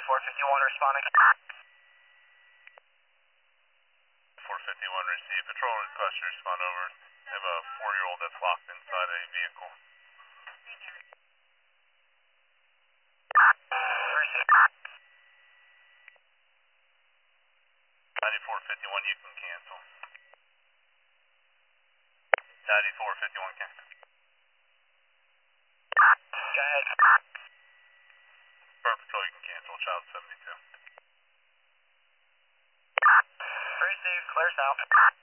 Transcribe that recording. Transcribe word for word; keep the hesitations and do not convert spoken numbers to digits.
four fifty-one responding. four fifty-one received. Patrol request to respond over. I have a four-year-old that's locked inside a vehicle. Received. ninety-four fifty-one, you can cancel. ninety-four fifty-one, cancel. Go ahead. Bird Patrol, you can cancel. Child seventy-two. Received. Clear south.